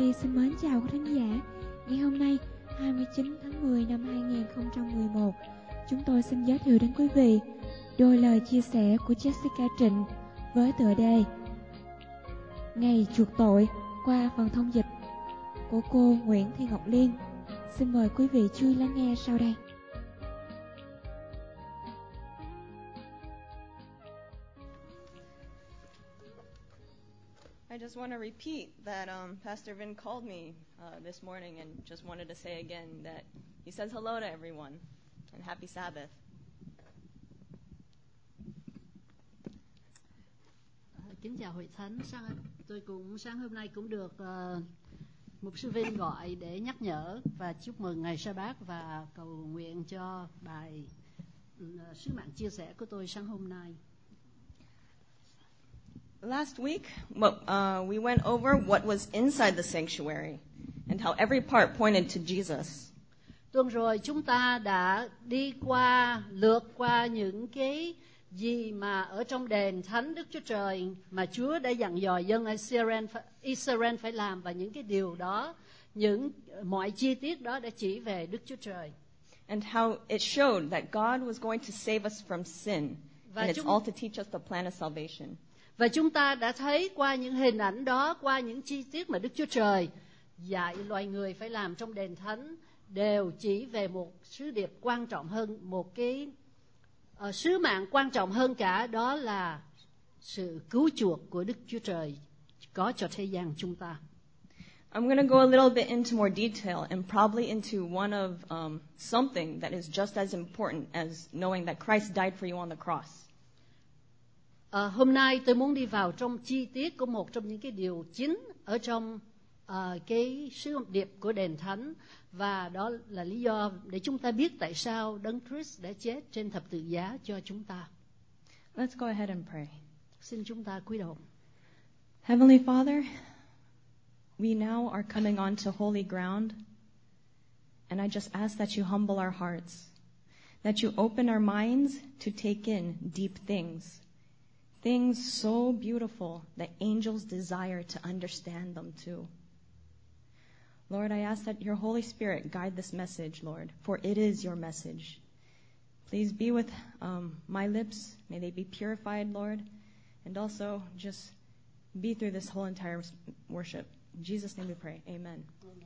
Phi xin mến chào quý thính giả. Ngày hôm nay, 29 tháng 10 năm 2011, chúng tôi xin giới thiệu đến quý vị đôi lời chia sẻ của Jessica Trịnh với tựa đề Ngày chuộc tội qua phần thông dịch của cô Nguyễn Thị Ngọc Liên. Xin mời quý vị chú ý lắng nghe sau đây. I just want to repeat that Pastor Vin called me this morning and just wanted to say again that he says hello to everyone and happy Sabbath. Kính chào hội thánh. Tôi cũng sáng hôm nay cũng được mục sư Vin gọi để nhắc nhở và chúc mừng ngày Sa-bát và cầu nguyện cho bài sứ mạng chia sẻ của tôi sáng hôm nay. Last week, we went over what was inside the sanctuary and how every part pointed to Jesus. Tuần rồi chúng ta đã lượt qua những cái gì mà ở trong đền thánh Đức Chúa Trời mà Chúa đã dặn dò dân Israel phải làm, và những cái điều đó, mọi chi tiết đó đã chỉ về Đức Chúa Trời. And how it showed that God was going to save us from sin, and it's all to teach us the plan of salvation. Và chúng ta đã thấy qua những hình ảnh đó, qua những chi tiết mà Đức Chúa Trời dạy loài người phải làm trong đền thánh, đều chỉ về một sứ điệp quan trọng hơn, một cái sứ mạng quan trọng hơn cả, đó là sự cứu chuộc của Đức Chúa Trời có cho thế gian chúng ta. I'm going to go a little bit into more detail and probably into one of something that is just as important as knowing that Christ died for you on the cross. Hôm nay tôi muốn đi vào trong chi tiết của một trong những cái điều chính ở trong cái sứ điệp của đền thánh, và đó là lý do để chúng ta biết tại sao Đấng Christ đã chết trên thập tự giá cho chúng ta. Let's go ahead and pray. Xin chúng ta cúi đầu. Heavenly Father, we now are coming onto holy ground, and I just ask that you humble our hearts, that you open our minds to take in deep things so beautiful that angels desire to understand them too. Lord, I ask that your Holy Spirit guide this message, Lord, for it is your message. Please be with my lips. May they be purified, Lord, and also just be through this whole entire worship. In Jesus' name we pray. Amen.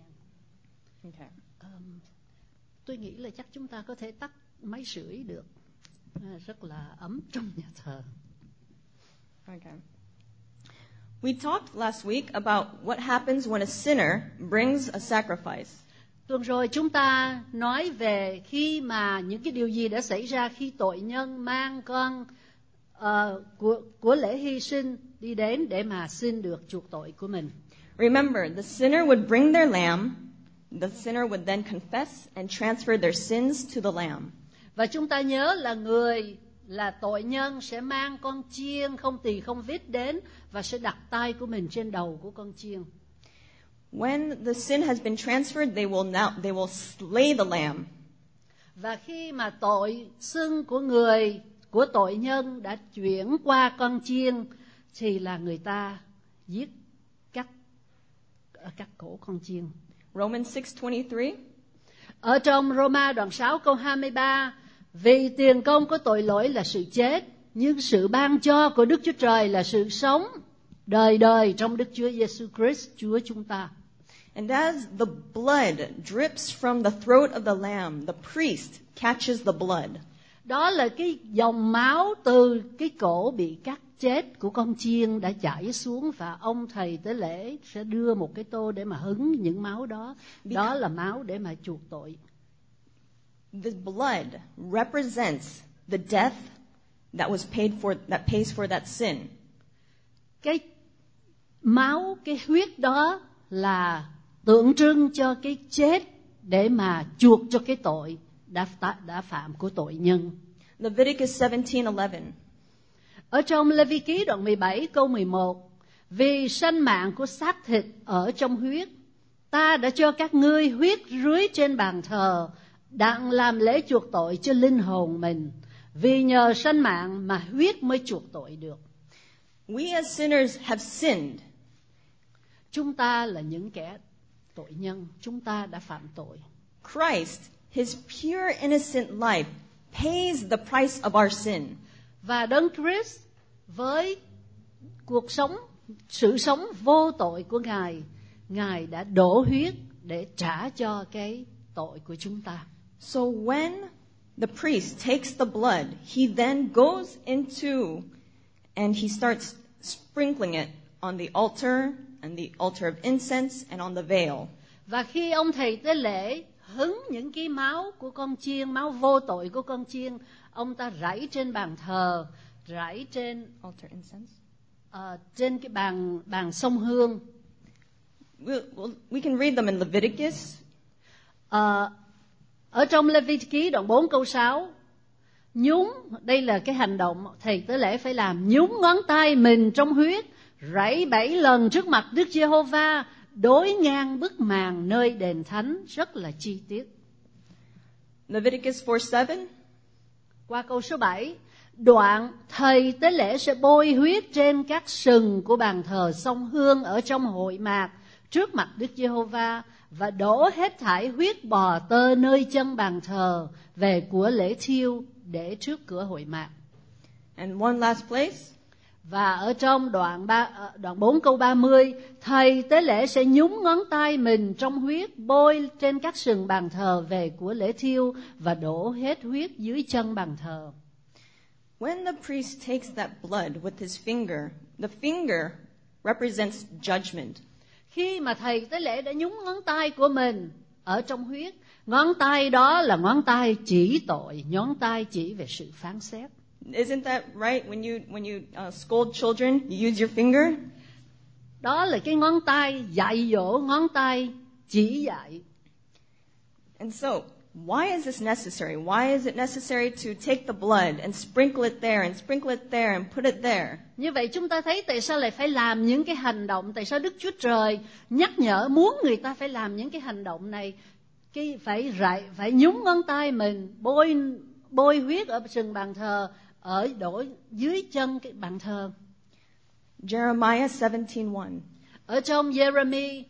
Okay. Tôi nghĩ là chắc chúng ta có thể tắt máy sưởi được. Rất là ấm trong nhà thờ. Okay. We talked last week about what happens when a sinner brings a sacrifice. Tuần rồi chúng ta nói về khi mà những cái điều gì đã xảy ra khi tội nhân mang con của lễ hy sinh đi đến để mà xin được chuộc tội của mình. Remember, the sinner would bring their lamb. The sinner would then confess and transfer their sins to the lamb. Và chúng ta nhớ là tội nhân sẽ mang con chiên không tỳ không vít đến và sẽ đặt tay của mình trên đầu của con chiên. When the sin has been transferred, they will slay the lamb. Và khi mà tội xưng của tội nhân đã chuyển qua con chiên, thì là người ta cắt cổ con chiên. Romans 6:23. Ở trong Roma đoạn 6 câu 23, vì tiền công của tội lỗi là sự chết, nhưng sự ban cho của Đức Chúa Trời là sự sống đời đời trong Đức Chúa Giêsu Christ Chúa chúng ta. And as the blood drips from the throat of the lamb, the priest catches the blood. Đó là cái dòng máu từ cái cổ bị cắt chết của con chiên đã chảy xuống, và ông thầy tế lễ sẽ đưa một cái tô để mà hứng những máu đó. Đó là máu để mà chuộc tội. The blood represents the death that pays for that sin. Cái máu, cái huyết đó là tượng trưng cho cái chết để mà chuộc cho cái tội đã phạm của tội nhân. Leviticus 17:11. Ở trong Lê-vi ký đoạn 17 câu 11, vì sanh mạng của xác thịt ở trong huyết, ta đã cho các ngươi huyết rưới trên bàn thờ, đặng làm lễ chuộc tội cho linh hồn mình, vì nhờ sanh mạng mà huyết mới chuộc tội được. We as sinners have sinned. Chúng ta là những kẻ tội nhân, chúng ta đã phạm tội. Christ, his pure innocent life, pays the price of our sin. Và Đấng Christ với sự sống vô tội của Ngài đã đổ huyết để trả cho cái tội của chúng ta. So when the priest takes the blood, he then goes into and he starts sprinkling it on the altar and the altar of incense and on the veil. Và khi ông thầy tế lễ hứng những cái máu của con chiên, máu vô tội của con chiên, ông ta rải trên bàn thờ, rải trên Altar incense. Trên cái bàn sông hương. We can read them in Leviticus. Ở trong Lê-vi-ký đoạn 4 câu 6, nhúng, đây là cái hành động thầy tế lễ phải làm, nhúng ngón tay mình trong huyết, rảy 7 lần trước mặt Đức Giê-hô-va, đối ngang bức màn nơi đền thánh, rất là chi tiết. Leviticus 4:7. Qua câu số 7, đoạn thầy tế lễ sẽ bôi huyết trên các sừng của bàn thờ sông hương ở trong hội mạc trước mặt Đức Giê-hô-va và đổ hết thảy huyết bò tơ nơi chân bàn thờ về của lễ thiêu để trước cửa hội mạc. And one last place. Và ở trong đoạn 4 câu 30, thầy tế lễ sẽ nhúng ngón tay mình trong huyết, bôi trên các sừng bàn thờ về của lễ thiêu và đổ hết huyết dưới chân bàn thờ. When the priest takes that blood with his finger, the finger represents judgment. Khi mà thầy tế lễ đã nhúng ngón tay của mình ở trong huyết, ngón tay đó là ngón tay chỉ tội, ngón tay chỉ về sự phán xét. Isn't that right? When you scold children, you use your finger. Đó là cái ngón tay dạy dỗ, ngón tay chỉ dạy. And so, why is this necessary? Why is it necessary to take the blood and sprinkle it there and sprinkle it there and put it there? Như vậy chúng ta thấy tại sao lại phải làm những cái hành động, tại sao Đức Chúa Trời nhắc nhở muốn người ta phải làm những cái hành động này, phải nhúng ngón tay mình, bôi huyết ở sừng bàn thờ, đổ dưới chân cái bàn thờ. Jeremiah 17:1. Ở trong Jeremy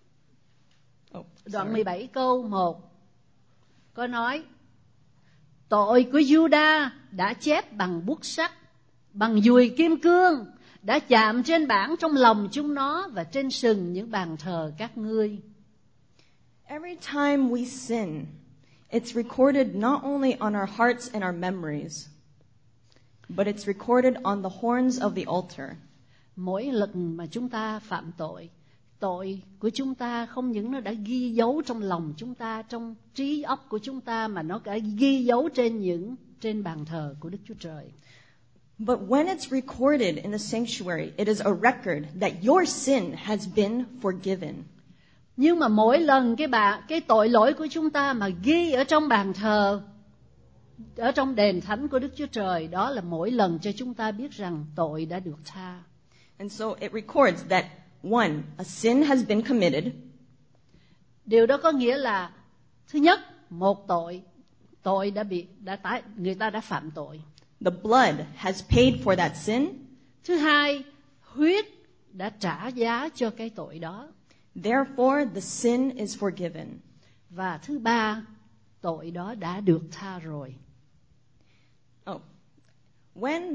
đoạn 17 câu 1 có nói: tội của Juda đã chép bằng bút sắt, bằng dùi kim cương, đã chạm trên bảng trong lòng chúng nó và trên sừng những bàn thờ các ngươi. Every time we sin, it's recorded not only on our hearts and our memories, but it's recorded on the horns of the altar. Mỗi lần mà chúng ta phạm tội của chúng ta không những nó đã ghi dấu trong lòng chúng ta, trong trí óc của chúng ta, mà nó đã ghi dấu trên bàn thờ của Đức Chúa Trời. But when it's recorded in the sanctuary, it is a record that your sin has been forgiven. Nhưng mà mỗi lần cái tội lỗi của chúng ta mà ghi ở trong bàn thờ, ở trong đền thánh của Đức Chúa Trời, đó là mỗi lần cho chúng ta biết rằng tội đã được tha. And so it records that one, a sin has been committed. Điều đó có nghĩa là thứ nhất, một tội người ta đã phạm tội. The blood has paid for that sin. Thứ hai, huyết đã trả giá cho cái tội đó. Therefore, the sin is forgiven. Và thứ ba, tội đó đã được tha rồi. When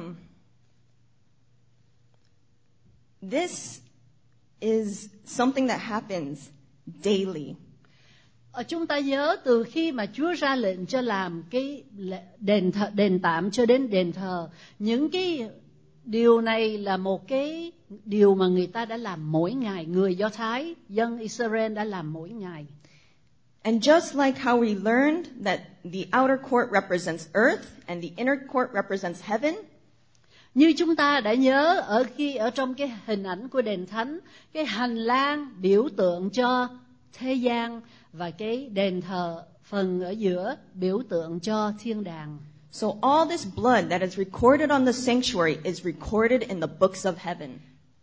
this is something that happens daily. Chúng ta nhớ từ khi mà Chúa ra lệnh cho làm cái đền tạm cho đến đền thờ, những cái điều này là một cái điều mà người ta đã làm mỗi ngày, người Do Thái, dân Israel đã làm mỗi ngày. And just like how we learned that the outer court represents earth and the inner court represents heaven, như chúng ta đã nhớ ở trong cái hình ảnh của đền thánh, cái hành lang biểu tượng cho thế gian và cái đền thờ phần ở giữa biểu tượng cho thiên đàng. So all this blood that is recorded on the sanctuary is recorded in the books of heaven.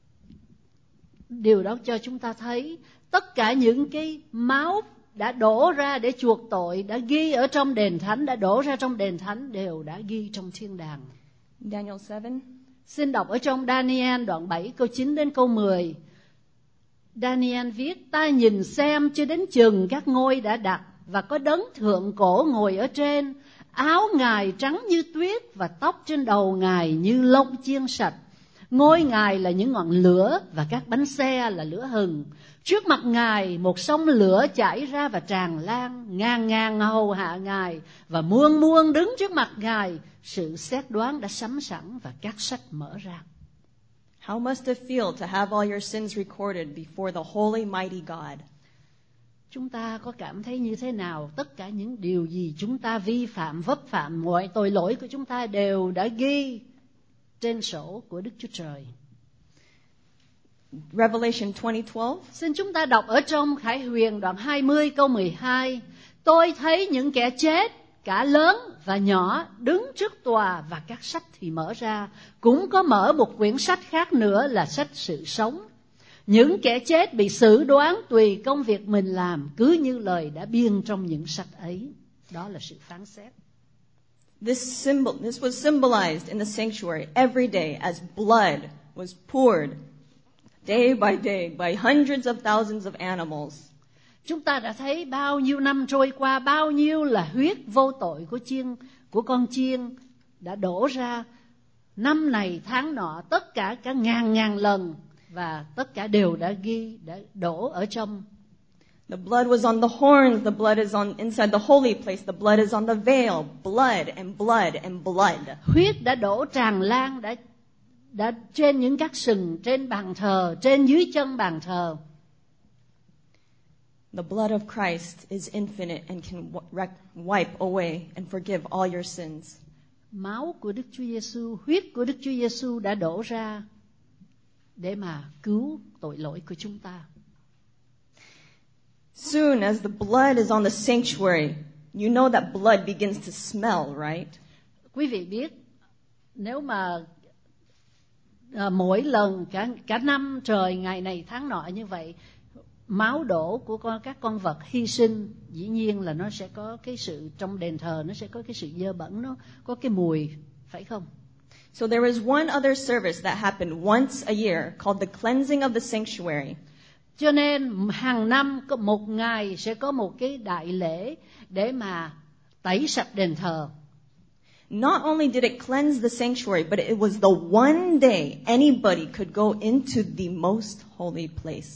Điều đó cho chúng ta thấy tất cả những cái máu đã đổ ra để chuộc tội, đã ghi ở trong đền thánh, đã đổ ra trong đền thánh, đều đã ghi trong thiên đàng. Daniel 7. Xin đọc ở trong Daniel đoạn 7 câu 9 đến câu 10. Daniel viết, ta nhìn xem cho đến chừng các ngôi đã đặt, và có đấng thượng cổ ngồi ở trên. Áo Ngài trắng như tuyết, và tóc trên đầu Ngài như lông chiên sạch. Ngôi Ngài là những ngọn lửa, và các bánh xe là lửa hừng. Trước mặt Ngài một sông lửa chảy ra và tràn lan, ngàn ngàn hầu hạ Ngài, và muôn muôn đứng trước mặt Ngài. Sự xét đoán đã sắm sẵn, và các sách mở ra. How must it feel to have all your sins recorded before the holy mighty God? Chúng ta có cảm thấy như thế nào? Tất cả những điều gì chúng ta vi phạm, vấp phạm, mọi tội lỗi của chúng ta đều đã ghi trên sổ của Đức Chúa Trời. Revelation 20:12. Xin chúng ta đọc ở trong Khải Huyền đoạn 20 câu 12. Tôi thấy những kẻ chết, cả lớn và nhỏ, đứng trước tòa, và các sách thì mở ra. Cũng có mở một quyển sách khác nữa là sách sự sống. Những kẻ chết bị xử đoán tùy công việc mình làm, cứ như lời đã biên trong những sách ấy. Đó là sự phán xét. This was symbolized in the sanctuary every day as blood was poured day by day by hundreds of thousands of animals. Chúng ta đã thấy bao nhiêu năm trôi qua, bao nhiêu là huyết vô tội của con chiên đã đổ ra. Năm này tháng nọ, tất cả ngàn lần, và tất cả đều đã đổ ở trong. The blood was on the horns, the blood is on inside the holy place, the blood is on the veil, blood and blood and blood. Huyết đã đổ tràn lan, đã trên những các sừng, trên bàn thờ, trên dưới chân bàn thờ. The blood of Christ is infinite and can wipe away and forgive all your sins. Máu của Đức Chúa Giêsu, huyết của Đức Chúa Giêsu đã đổ ra để mà cứu tội lỗi của chúng ta. Soon as the blood is on the sanctuary, you know that blood begins to smell, right? Quý vị biết, nếu mà mỗi lần cả năm trời, ngày này tháng nọ như vậy, máu đổ của các con vật hy sinh, dĩ nhiên là nó sẽ có cái sự, trong đền thờ nó sẽ có cái sự dơ bẩn, nó có cái mùi, phải không? So there is one other service that happened once a year called the cleansing of the sanctuary. Cho nên hàng năm có một ngày sẽ có một cái đại lễ để mà tẩy sạch đền thờ. Not only did it cleanse the sanctuary, but it was the one day anybody could go into the most holy place.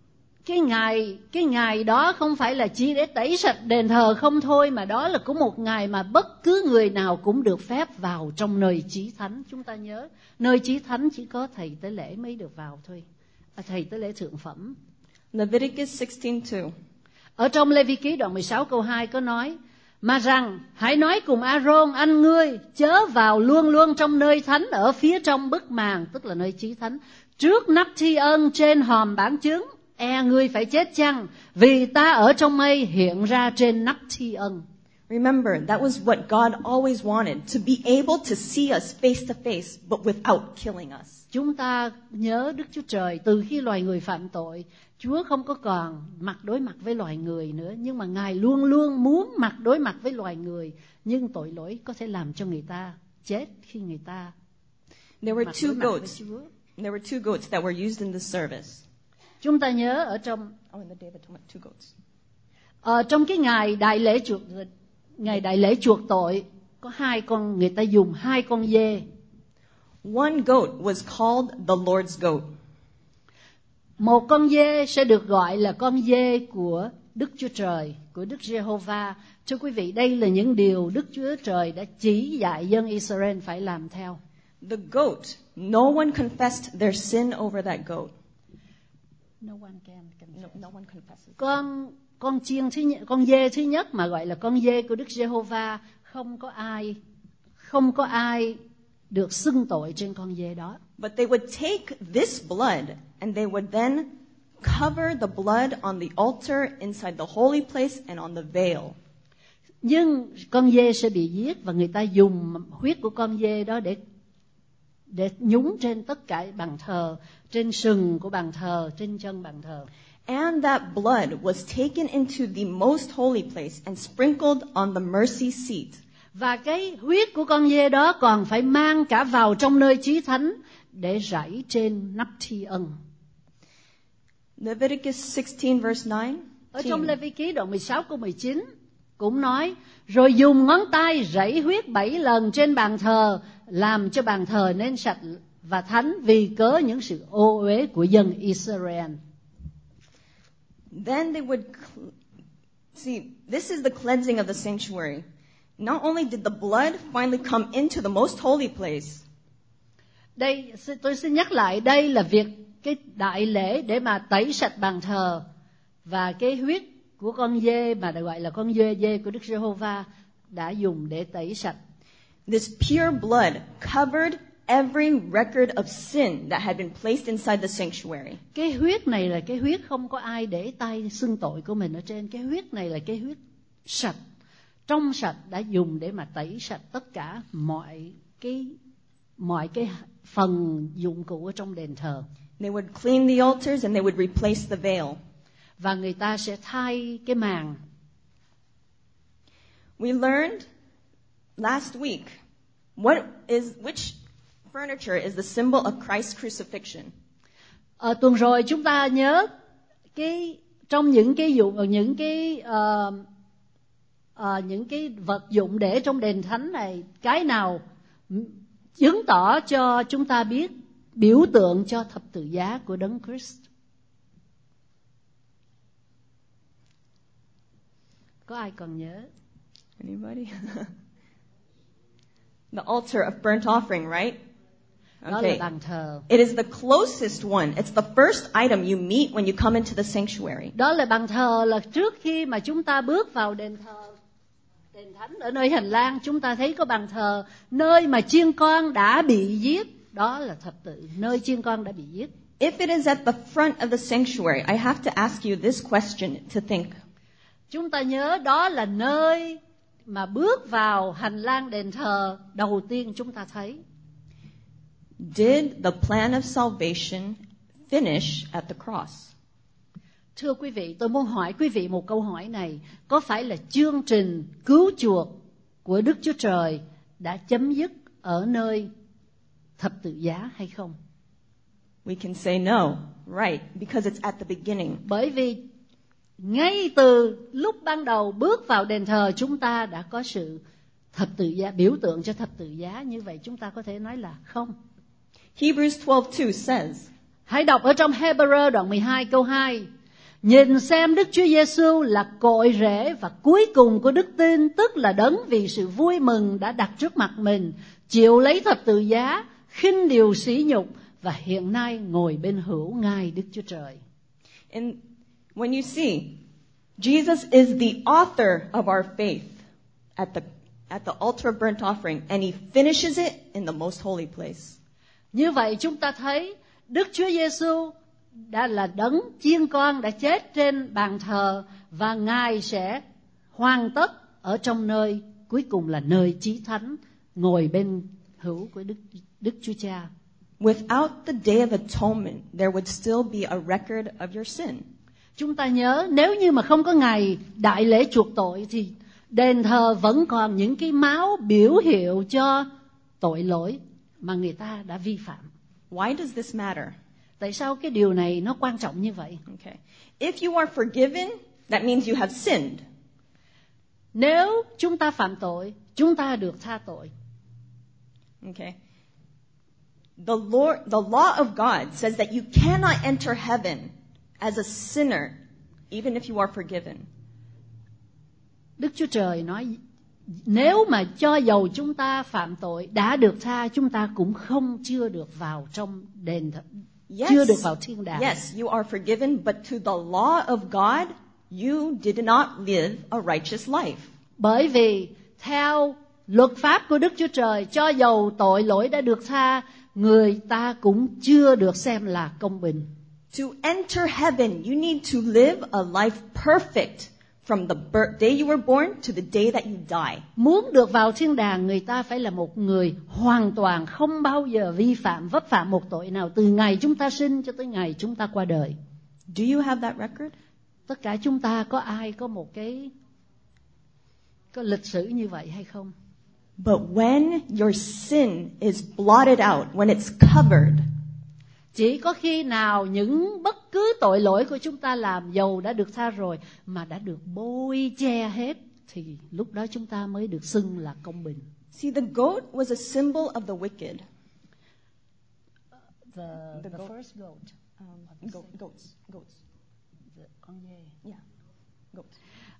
Cái ngày đó không phải là chỉ để tẩy sạch đền thờ không thôi, mà đó là cũng một ngày mà bất cứ người nào cũng được phép vào trong nơi chí thánh. Chúng ta nhớ, nơi chí thánh chỉ có thầy tế lễ mới được vào thôi, thầy tế lễ thượng phẩm. Leviticus 16:2. Ở trong Lê Vi Ký đoạn 16 câu 2 có nói, mà rằng hãy nói cùng A-rôn anh ngươi, chớ vào luôn luôn trong nơi thánh ở phía trong bức màn, tức là nơi chí thánh, trước nắp thi ân trên hòm bản chứng. E ngươi phải chết chăng, vì ta ở trong mây hiện ra trên nắp thi ân. Remember, that was what God always wanted, to be able to see us face to face, but without killing us. Chúng ta nhớ Đức Chúa Trời, từ khi loài người phạm tội, Chúa không có còn mặt đối mặt với loài người nữa, nhưng mà Ngài luôn luôn muốn mặt đối mặt với loài người, nhưng tội lỗi có thể làm cho người ta chết khi người ta There were mặt two đối mặt với goats. Chúa. There were two goats that were used in the service. Chúng ta nhớ ở trong In the day of atonement, two goats. Trong cái ngày đại lễ chuộc tội, có người ta dùng 2 con dê. One goat was called the Lord's goat. Một con dê sẽ được gọi là con dê của Đức Chúa Trời, của Đức Giê-hô-va. Thưa quý vị, đây là những điều Đức Chúa Trời đã chỉ dạy dân Israel phải làm theo. The goat, no one confessed their sin over that goat. No one can confess. No one confesses. Con dê thứ nhất mà gọi là con dê của Đức Giê-hô-va, không có ai được xưng tội trên con dê đó. But they would take this blood and they would then cover the blood on the altar inside the holy place and on the veil. Nhưng con dê sẽ bị giết và người ta dùng huyết của con dê đó để nhúng trên tất cả bàn thờ, trên sừng của bàn thờ, trên chân bàn thờ. And that blood was taken into the most holy place and sprinkled on the mercy seat. Và cái huyết của con dê đó còn phải mang cả vào trong nơi chí thánh để rải trên nắp thi ân. Leviticus 16 verse 9. Ở trong Lê Vi Ký đoạn 16 câu 19 cũng nói, rồi dùng ngón tay rảy huyết 7 lần trên bàn thờ, làm cho bàn thờ nên sạch và thánh vì cớ những sự ô uế của dân Israel. Then they would see, this is the cleansing of the sanctuary. Not only did the blood finally come into the most holy place. Đây tôi xin nhắc lại, đây là việc cái đại lễ để mà tẩy sạch bàn thờ, và cái huyết của con dê mà được gọi là con dê của Đức Giê-hô-va đã dùng để tẩy sạch. This pure blood covered every record of sin that had been placed inside the sanctuary. Cái huyết này là cái huyết không có ai để tay xưng tội của mình ở trên. Cái huyết này là cái huyết sạch, trong sạch, đã dùng để mà tẩy sạch tất cả mọi cái phần dụng cụ ở trong đền thờ. They would clean the altars and they would replace the veil. Và người ta sẽ thay cái màn. We learned last week which furniture is the symbol of Christ's crucifixion. Tuần rồi chúng ta nhớ trong những cái vật dụng để trong đền thánh này, cái nào chứng tỏ cho chúng ta biết biểu tượng cho thập tự giá của Đấng Christ. Có ai còn nhớ? Anybody? The altar of burnt offering, right? Đó là bàn thờ. It is the closest one. It's the first item you meet when you come into the sanctuary. Đó là bàn thờ, là trước khi mà chúng ta bước vào đền thánh, ở nơi hành lang chúng ta thấy có bàn thờ, nơi mà chiên con đã bị giết. Đó là thập tự, nơi chiên con đã bị giết. If it is at the front of the sanctuary, I have to ask you this question to think. Chúng ta nhớ đó là nơi mà bước vào hành lang đền thờ đầu tiên chúng ta thấy. Did the plan of salvation finish at the cross? Thưa quý vị, tôi muốn hỏi quý vị một câu hỏi này. Có phải là chương trình cứu chuộc của Đức Chúa Trời đã chấm dứt ở nơi thập tự giá hay không? We can say no, right, because it's at the beginning. Bởi vì ngay từ lúc ban đầu bước vào đền thờ chúng ta đã có sự thập tự giá, biểu tượng cho thập tự giá. Như vậy chúng ta có thể nói là không. Hebrews 12:2 says, hãy đọc ở trong Hebrew đoạn 12 câu 2. Nhìn xem Đức Chúa Giêsu là cội rễ và cuối cùng của đức tin, tức là đấng vì sự vui mừng đã đặt trước mặt mình, chịu lấy thập tự giá, khinh điều sỉ nhục và hiện nay ngồi bên hữu ngai Đức Chúa Trời. And when you see, Jesus is the author of our faith at the altar of burnt offering, and he finishes it in the most holy place. Như vậy chúng ta thấy Đức Chúa Giêsu đã là đấng chiên con đã chết trên bàn thờ, và Ngài sẽ hoàn tất ở trong nơi cuối cùng là nơi chí thánh, ngồi bên hữu của Đức Chúa Cha. Without the day of atonement, there would still be a record of your sin. Chúng ta nhớ, nếu như mà không có ngày đại lễ chuộc tội thì đền thờ vẫn còn những cái máu biểu hiệu cho tội lỗi mà người ta đã vi phạm. Why does this matter? Tại sao cái điều này nó quan trọng như vậy? Okay. If you are forgiven, that means you have sinned. Nếu chúng ta phạm tội, chúng ta được tha tội. Okay. The law of God says that you cannot enter heaven as a sinner, even if you are forgiven. Đức Chúa Trời nói, nếu mà cho dầu chúng ta phạm tội đã được tha, chúng ta cũng chưa được vào trong đền thờ, chưa được vào thiên đàng. Yes, you are forgiven, but to the law of God, you did not live a righteous life. Bởi vì theo luật pháp của Đức Chúa Trời, cho dầu tội lỗi đã được tha, người ta cũng chưa được xem là công bình. To enter heaven, you need to live a life perfect from the day you were born to the day that you die. Muốn được vào thiên đàng, người ta phải là một người hoàn toàn, không bao giờ vi phạm, vấp phạm một tội nào từ ngày chúng ta sinh cho tới ngày chúng ta qua đời. Do you have that record? Tất cả chúng ta có ai có một có lịch sử như vậy hay không? But when your sin is blotted out, when it's covered, Chỉ có khi nào những bất cứ tội lỗi của chúng ta làm, dầu đã được tha rồi mà đã được bôi che hết, thì lúc đó chúng ta mới được xưng là công bình. See, the goat was a symbol of the wicked. The first goat. Goats. Con dê. Yeah, goats.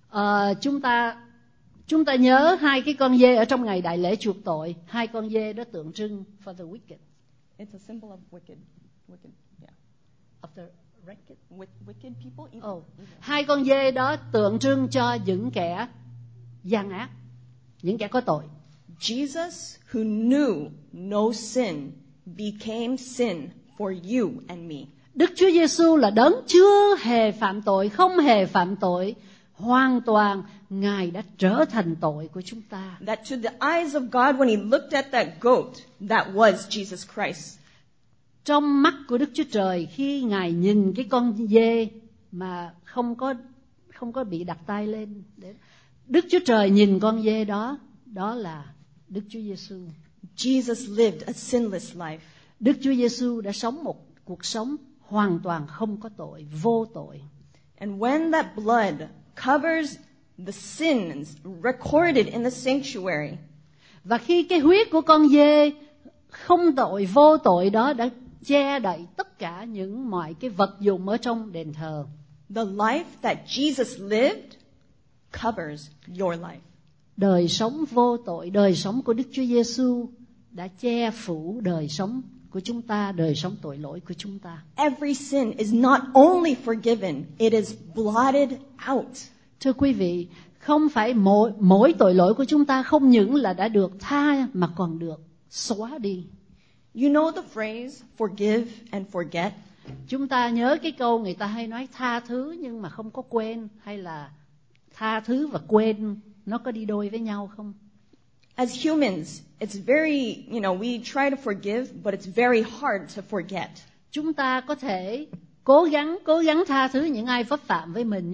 Chúng ta nhớ hai cái con dê ở trong ngày đại lễ chuộc tội. Hai con dê đó tượng trưng for the wicked. It's a symbol of wicked, yeah. Of the wicked. Wicked people. Evil. Hai con dê đó tượng trưng cho những kẻ gian ác, những kẻ có tội. Jesus, who knew no sin, became sin for you and me. Đức Chúa Giêsu là đấng chưa hề phạm tội, không hề phạm tội, hoàn toàn Ngài đã trở thành tội của chúng ta. That to the eyes of God, when he looked at that goat, that was Jesus Christ. Trong mắt của Đức Chúa Trời, khi Ngài nhìn cái con dê mà không có bị đặt tay lên, Đức Chúa Trời nhìn con dê đó, đó là Đức Chúa Giêsu. Jesus lived a sinless life. Đức Chúa Giêsu đã sống một cuộc sống hoàn toàn không có tội, vô tội. And when that blood covers the sins recorded in the sanctuary, và khi cái huyết của con dê không tội, vô tội đó đã che đậy tất cả những mọi cái vật dụng ở trong đền thờ, the life that Jesus lived covers your life. Đời sống vô tội, đời sống của Đức Chúa Giêsu đã che phủ đời sống của chúng ta, đời sống tội lỗi của chúng ta. Every sin is not only forgiven, it is blotted out. Thưa quý vị, không phải mỗi tội lỗi của chúng ta không những là đã được tha mà còn được xóa đi. You know the phrase forgive and forget? Chúng ta nhớ cái câu người ta hay nói tha thứ nhưng mà không có quên, hay là tha thứ và quên nó có đi đôi với nhau không? As humans, it's very, we try to forgive, but it's very hard to forget. Chúng ta có thể cố gắng tha thứ những ai pháp phạm với mình,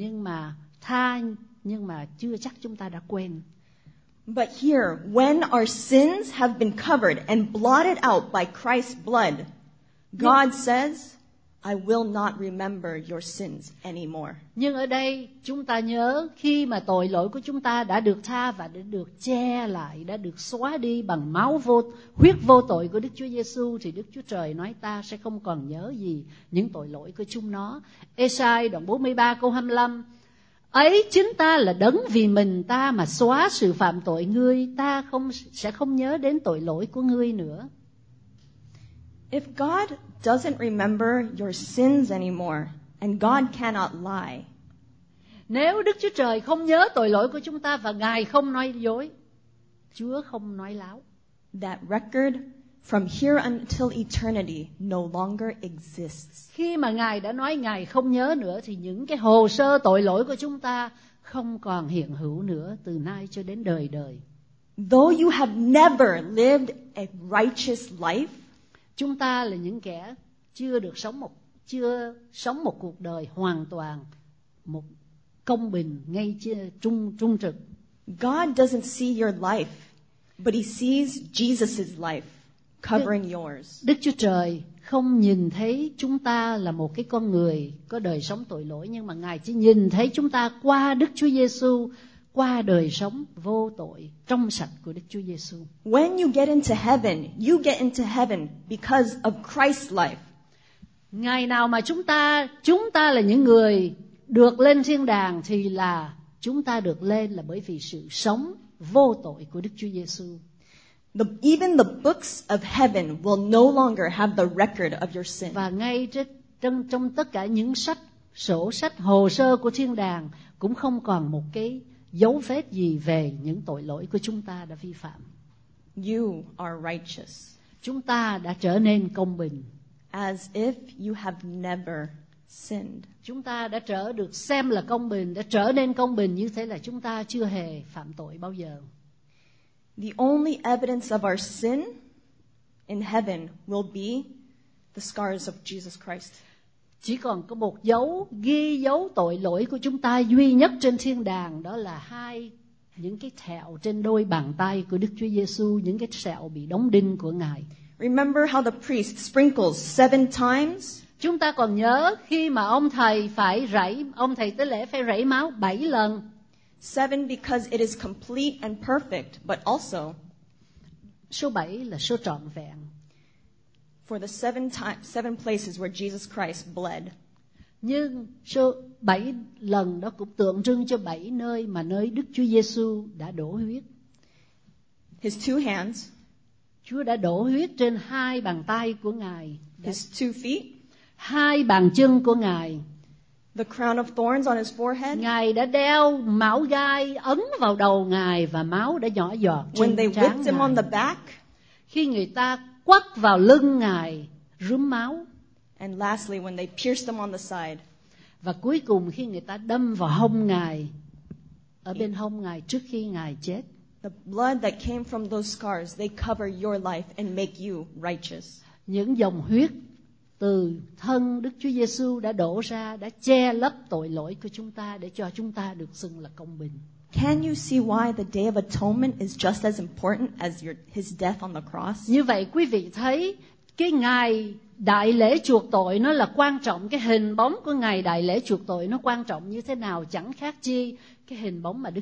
nhưng mà chưa chắc chúng ta đã quên. But here, when our sins have been covered and blotted out by Christ's blood, God says, I will not remember your sins anymore. Nhưng ở đây chúng ta nhớ khi mà tội lỗi của chúng ta đã được tha và đã được che lại, đã được xóa đi bằng huyết vô tội của Đức Chúa Giêsu, thì Đức Chúa Trời nói ta sẽ không còn nhớ gì những tội lỗi của chúng nó. Ê-sai đoạn 43 câu 25: ấy chính ta là đấng vì mình ta mà xóa sự phạm tội ngươi, ta sẽ không nhớ đến tội lỗi của ngươi nữa. If God doesn't remember your sins anymore, and God cannot lie, nếu Đức Chúa Trời không nhớ tội lỗi của chúng ta và Ngài không nói dối, Chúa không nói láo, that record from here until eternity no longer exists. Khi mà Ngài đã nói Ngài không nhớ nữa, thì những cái hồ sơ tội lỗi của chúng ta không còn hiện hữu nữa từ nay cho đến đời đời. Though you have never lived a righteous life, chúng ta là những kẻ chưa sống một cuộc đời hoàn toàn, một công bình ngay trung trực. God doesn't see your life, but he sees Jesus's life covering yours. Đức Chúa Trời không nhìn thấy chúng ta là một cái con người có đời sống tội lỗi, nhưng mà Ngài chỉ nhìn thấy chúng ta qua Đức Chúa Giêsu, qua đời sống vô tội trong sạch của Đức Chúa Giêsu. When you get into heaven, you get into heaven because of Christ's life. Ngày nào mà chúng ta là những người được lên thiên đàng, thì là chúng ta được lên là bởi vì sự sống vô tội của Đức Chúa Giêsu. Even the books of heaven will no longer have the record of your sin. Và ngay trong tất cả những sổ sách, hồ sơ của thiên đàng cũng không còn một cái dấu vết gì về những tội lỗi của chúng ta đã vi phạm. You are righteous. Chúng ta đã trở nên công bình. As if you have never sinned. Chúng ta đã được xem là công bình, đã trở nên công bình như thế là chúng ta chưa hề phạm tội bao giờ. The only evidence of our sin in heaven will be the scars of Jesus Christ. Chỉ còn có một ghi dấu tội lỗi của chúng ta duy nhất trên thiên đàng, đó là những cái thẹo trên đôi bàn tay của Đức Chúa Giêsu, những cái sẹo bị đóng đinh của Ngài. Remember how the priest sprinkles 7 times? Chúng ta còn nhớ khi mà ông thầy tế lễ phải rảy máu 7 lần. 7 because it is complete and perfect, but also Số 7 là số trọn vẹn. for the 7 places where Jesus Christ bled. Nhưng số 7 lần đó cũng tượng trưng cho 7 nơi mà nơi Đức Chúa Giêsu đã đổ huyết. His 2 hands, Chúa đã đổ huyết trên 2 bàn tay của Ngài, his 2 feet, 2 bàn chân của Ngài. the crown of thorns on his forehead. Ngài đã đeo mão gai ấn vào đầu Ngài và máu đã nhỏ giọt When they trên trán whipped him on Ngài. the back. Khi người ta quất vào lưng Ngài rúm máu. And lastly, when they pierced him on the side. Và cuối cùng khi người ta đâm vào hông Ngài, ở bên hông Ngài trước khi Ngài chết. The blood that came from those scars, they cover your life and make you righteous. Những dòng huyết từ thân Đức Chúa Giêsu đã đổ ra, đã che lấp tội lỗi của chúng ta để cho chúng ta được xưng là công bình. Can you see why the Day of Atonement is just as important as his death on the cross? Như vậy quý vị thấy cái ngày đại lễ chuộc tội nó là quan trọng, cái hình bóng của ngày đại lễ chuộc tội nó quan trọng như thế nào, chẳng khác chi cái hình bóng mà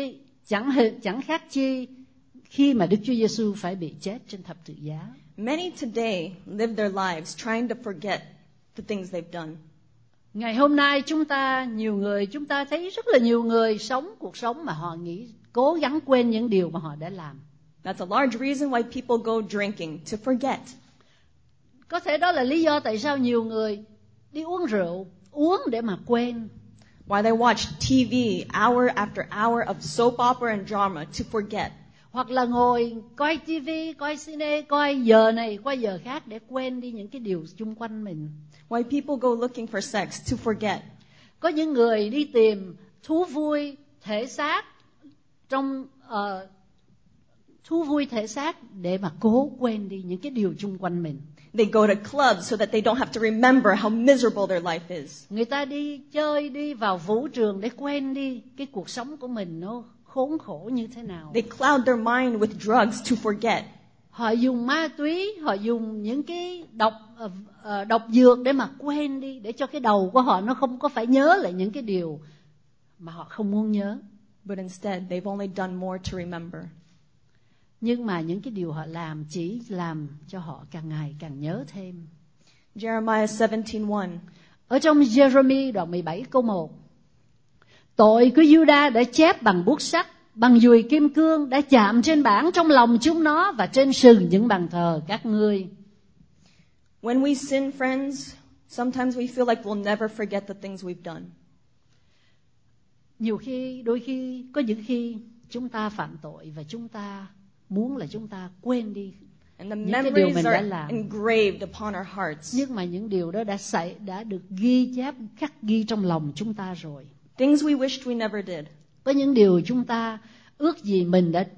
chẳng khác chi khi mà Đức Chúa Giêsu phải bị chết trên thập tự giá. Many today live their lives trying to forget the things they've done. Ngày hôm nay chúng ta thấy rất là nhiều người sống cuộc sống mà họ nghĩ cố gắng quên những điều mà họ đã làm. That's a large reason why people go drinking, to forget. Có thể đó là lý do tại sao nhiều người đi uống rượu, uống để mà quên. Why they watch TV hour after hour of soap opera and drama, to forget. Hoặc là ngồi coi TV, coi cine, coi giờ này, coi giờ khác để quên đi những cái điều xung quanh mình. Why people go looking for sex, to forget. Có những người đi tìm thú vui thể xác thú vui thể xác để mà cố quên đi những cái điều xung quanh mình. They go to clubs so that they don't have to remember how miserable their life is. Người ta đi chơi, đi vào vũ trường để quên đi cái cuộc sống của mình nó khốn khổ như thế nào. They cloud their mind with drugs to forget. Họ dùng ma túy, họ dùng những cái độc dược để mà quên đi, để cho cái đầu của họ nó không có phải nhớ lại những cái điều mà họ không muốn nhớ. But instead, they've only done more to remember. Nhưng mà những cái điều họ làm chỉ làm cho họ càng ngày càng nhớ thêm. Jeremiah 17:1. Ở trong Jeremy đoạn 17 câu 1. Tội của Juda đã chép bằng bút sắt, bằng dùi kim cương, đã chạm trên bảng trong lòng chúng nó và trên sừng những bàn thờ các ngươi. When we sin, friends, sometimes we feel like we'll never forget the things we've done. Đôi khi, có những khi chúng ta phạm tội và chúng ta muốn là chúng ta quên đi And the những cái điều memories mình đã are làm. engraved upon our hearts. Nhưng mà những điều đó đã được ghi chép, khắc ghi trong lòng chúng ta rồi. Things we wished we never did. Có những điều chúng ta ước gì mình đã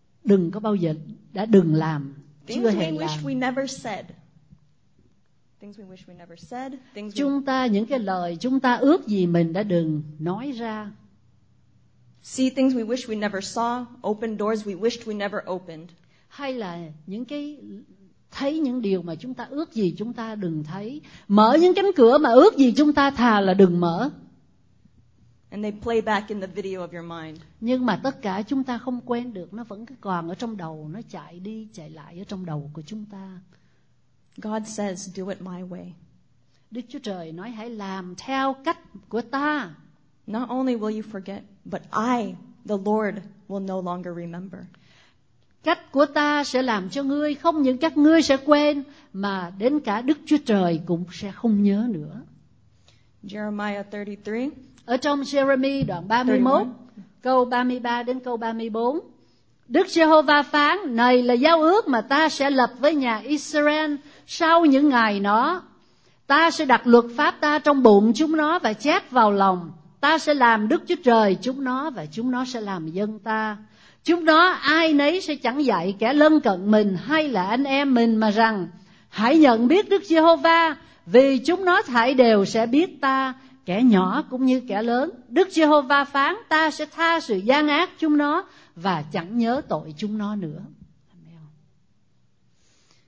đừng làm, Things chưa hề we làm. wish we never said. Things we wish we never said. Những cái lời chúng ta ước gì mình đã đừng nói ra. See things we wish we never saw, open doors we wished we never opened. Hay là thấy những điều mà chúng ta ước gì chúng ta đừng thấy, mở những cánh cửa mà ước gì chúng ta thà là đừng mở. And they play back in the video of your mind. Nhưng mà tất cả chúng ta không quên được, nó vẫn còn ở trong đầu, nó chạy đi chạy lại ở trong đầu của chúng ta. God says, do it my way. Đức Chúa Trời nói hãy làm theo cách của ta. Not only will you forget, but I, the Lord, will no longer remember. Cách của ta sẽ làm cho ngươi, không những các ngươi sẽ quên, mà đến cả Đức Chúa Trời cũng sẽ không nhớ nữa. Jeremiah 33. Ở trong Jeremy đoạn 31, câu 33 đến câu 34. Đức Giê-hô-va phán, này là giao ước mà ta sẽ lập với nhà Israel sau những ngày đó. Ta sẽ đặt luật pháp ta trong bụng chúng nó và chép vào lòng. Ta sẽ làm Đức Chúa Trời chúng nó và chúng nó sẽ làm dân ta. Chúng nó ai nấy sẽ chẳng dạy kẻ lân cận mình hay là anh em mình mà rằng, hãy nhận biết Đức Giê-hô-va, vì chúng nó thảy đều sẽ biết ta, kẻ nhỏ cũng như kẻ lớn. Đức Giê-hô-va phán, ta sẽ tha sự gian ác chúng nó và chẳng nhớ tội chúng nó nữa.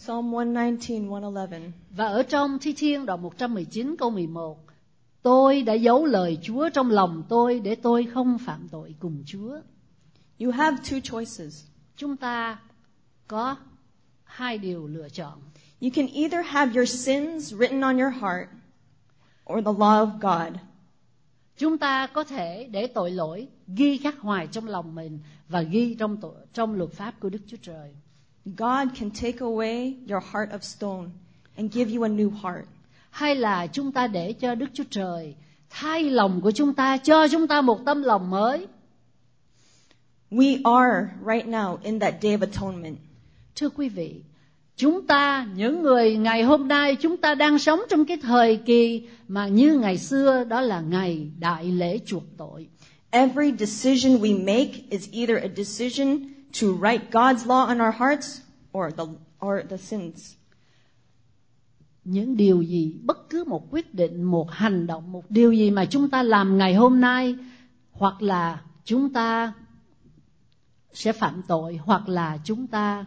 Psalm 119:111. Và ở trong Thi Thiên đoạn 119 câu 11, tôi đã giấu lời Chúa trong lòng tôi để tôi không phạm tội cùng Chúa. You have two choices. Chúng ta có hai điều lựa chọn. You can either have your sins written on your heart or the law of God. Chúng ta có thể để tội lỗi ghi khắc hoài trong lòng mình và ghi trong luật pháp của Đức Chúa Trời. God can take away your heart of stone and give you a new heart. Hay là chúng ta để cho Đức Chúa Trời thay lòng của chúng ta, cho chúng ta một tâm lòng mới. We are right now in that day of atonement. Thưa quý vị, chúng ta, những người ngày hôm nay, chúng ta đang sống trong cái thời kỳ mà như ngày xưa, đó là ngày đại lễ chuộc tội. Every decision we make is either a decision to write God's law on our hearts or the sins. Những điều gì, bất cứ một quyết định, một hành động, một điều gì mà chúng ta làm ngày hôm nay, hoặc là chúng ta sẽ phạm tội, hoặc là chúng ta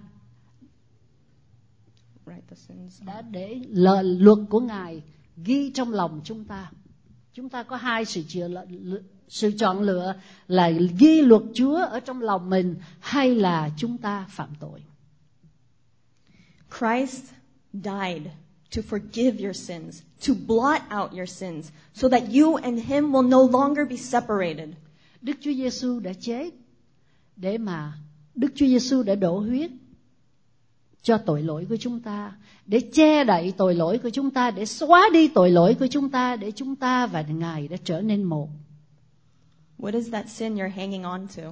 đã để luật của Ngài ghi trong lòng chúng ta. Chúng ta có hai sự chọn lựa là ghi luật Chúa ở trong lòng mình hay là chúng ta phạm tội. Christ died to forgive your sins, to blot out your sins, so that you and him will no longer be separated. Đức Chúa Giêsu đã chết để mà Đức Chúa Giêsu đã đổ huyết cho tội lỗi của chúng ta, để che đậy tội lỗi của chúng ta, để xóa đi tội lỗi của chúng ta, để chúng ta và Ngài đã trở nên một. What is that sin you're hanging on to?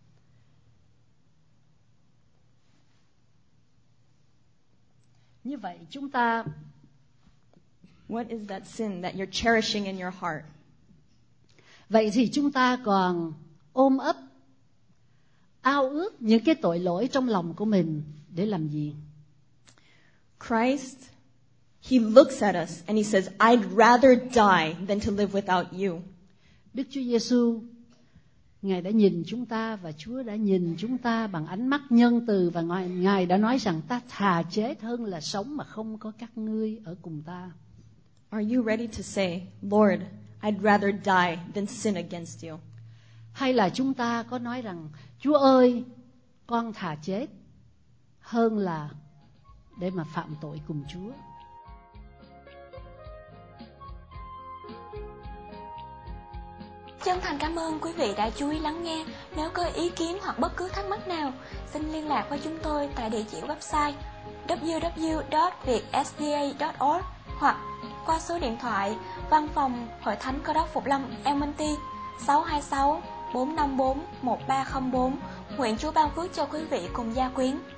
Như vậy chúng ta, what is that sin that you're cherishing in your heart? Vậy thì chúng ta còn ôm ấp, ao ước những cái tội lỗi trong lòng của mình để làm gì? Christ, he looks at us and he says, I'd rather die than to live without you. Đức Chúa Giêsu, Ngài đã nhìn chúng ta và Chúa đã nhìn chúng ta bằng ánh mắt nhân từ, và Ngài đã nói rằng ta thà chết hơn là sống mà không có các ngươi ở cùng ta. Are you ready to say, Lord, I'd rather die than sin against you? Hay là chúng ta có nói rằng, Chúa ơi, con thà chết hơn là để mà phạm tội cùng Chúa. Chân thành cảm ơn quý vị đã chú ý lắng nghe. Nếu có ý kiến hoặc bất cứ thắc mắc nào, xin liên lạc với chúng tôi tại địa chỉ website www.vietsda.org hoặc qua số điện thoại Văn phòng Hội Thánh Cơ Đốc Phục Lâm Elmonty 626 454 1304. Nguyện Chúa ban phước cho quý vị cùng gia quyến.